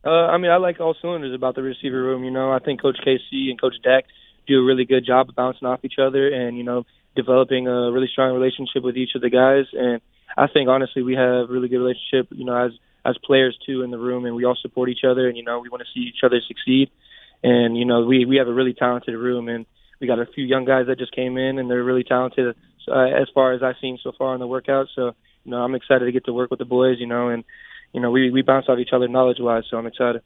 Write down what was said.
I mean, I like all cylinders about the receiver room. I think Coach KC and Coach Dak do a really good job of bouncing off each other and, developing a really strong relationship with each of the guys. And I think, honestly, we have a really good relationship, as players, too, in the room. And we all support each other. And, we want to see each other succeed. And, we have a really talented room. And we got a few young guys that just came in, and they're really talented as far as I've seen so far in the workout. So, I'm excited to get to work with the boys, and we bounce off each other knowledge-wise, so I'm excited.